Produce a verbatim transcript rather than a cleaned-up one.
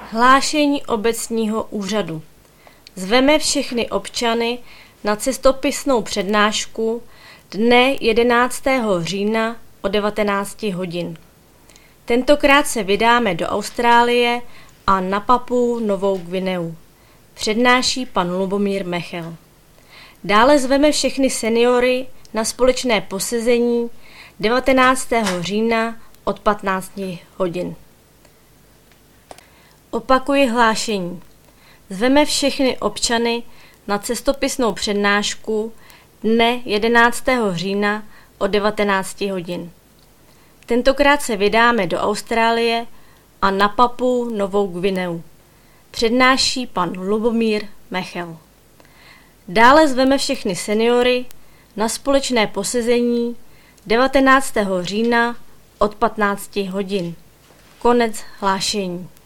Hlášení obecního úřadu. Zveme všechny občany na cestopisnou přednášku dne jedenáctého října o devatenácti hodin. Tentokrát se vydáme do Austrálie a na Papuu Novou Gvineu. Přednáší pan Lubomír Mechel. Dále zveme všechny seniory na společné posezení devatenáctého října od patnácti hodin. Opakuji hlášení. Zveme všechny občany na cestopisnou přednášku dne jedenáctého října od devatenácti hodin. Tentokrát se vydáme do Austrálie a na Papuu Novou Gvineu. Přednáší pan Lubomír Mechel. Dále zveme všechny seniory na společné posezení devatenáctého října od patnácti hodin. Konec hlášení.